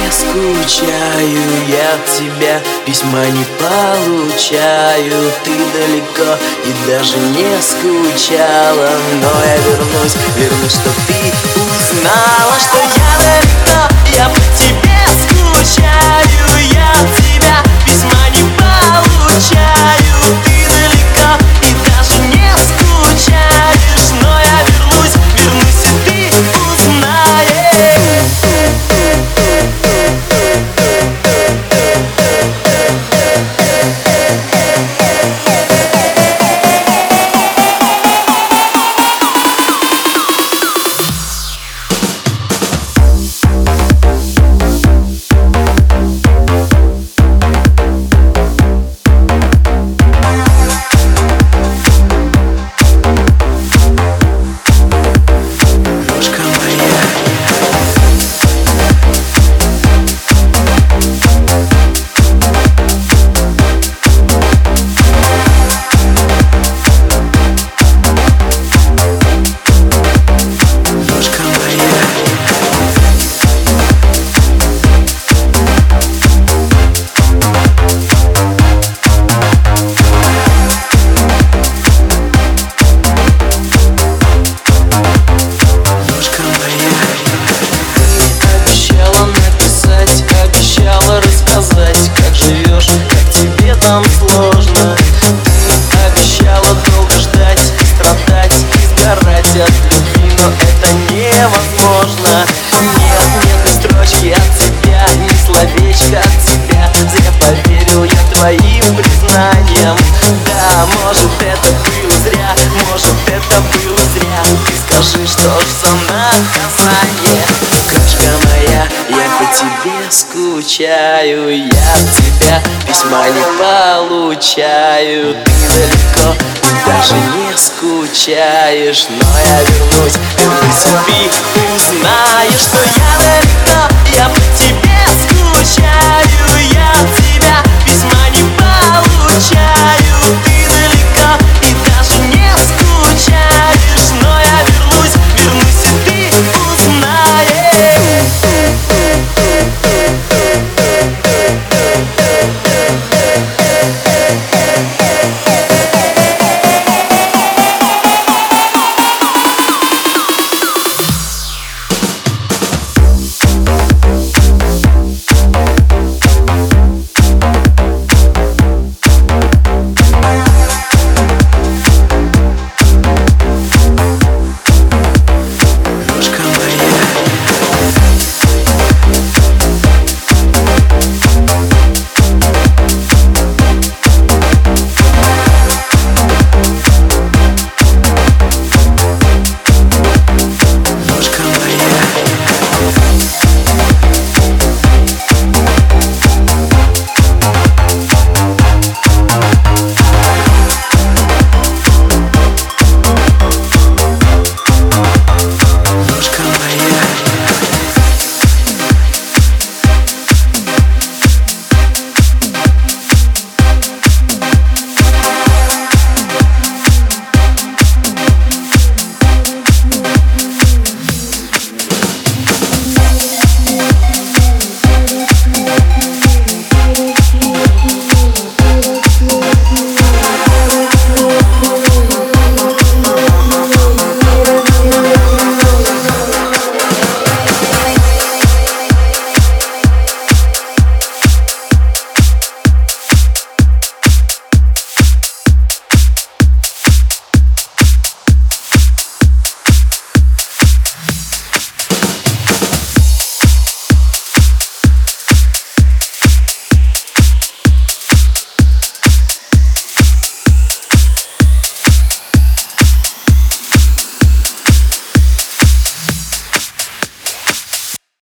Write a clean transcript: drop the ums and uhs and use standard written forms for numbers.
скучаю, я от тебя письма не получаю. Ты далеко и даже не скучала, но я вернусь, чтоб ты узнала, что я далеко, я по тебе скучаю. Я от тебя письма не получаю. Ты далеко и даже не скучаешь, но я вернусь, и ты узнаешь. Как живешь, как тебе там сложно. Ты обещала долго ждать, страдать и сгорать от любви, но это невозможно. Нет ни строчки от тебя, ни словечка от тебя. Зря поверил я твоим признаниям. Да, может это было зря, может это было зря. Ты скажи, что ж за наказание? Крошка моя, я по тебе скучаю, я от тебя письма не получаю. Ты далеко и даже не скучаешь, но я вернусь, и ты узнаешь, что я далеко.